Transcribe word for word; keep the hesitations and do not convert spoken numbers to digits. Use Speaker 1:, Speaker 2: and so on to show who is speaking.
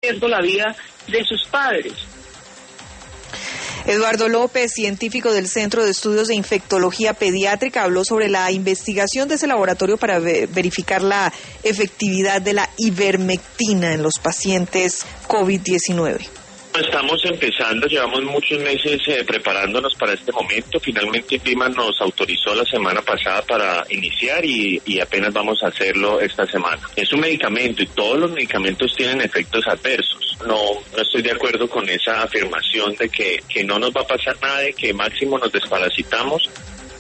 Speaker 1: riesgo la vida de sus padres.
Speaker 2: Eduardo López, científico del Centro de Estudios de Infectología Pediátrica, habló sobre la investigación de ese laboratorio para verificar la efectividad de la ivermectina en los pacientes COVID diecinueve.
Speaker 3: Estamos empezando, llevamos muchos meses eh, preparándonos para este momento. Finalmente INVIMA nos autorizó la semana pasada para iniciar y, y apenas vamos a hacerlo esta semana. Es un medicamento y todos los medicamentos tienen efectos adversos. No, no estoy de acuerdo con esa afirmación de que, que no nos va a pasar nada, de que máximo nos desparasitamos.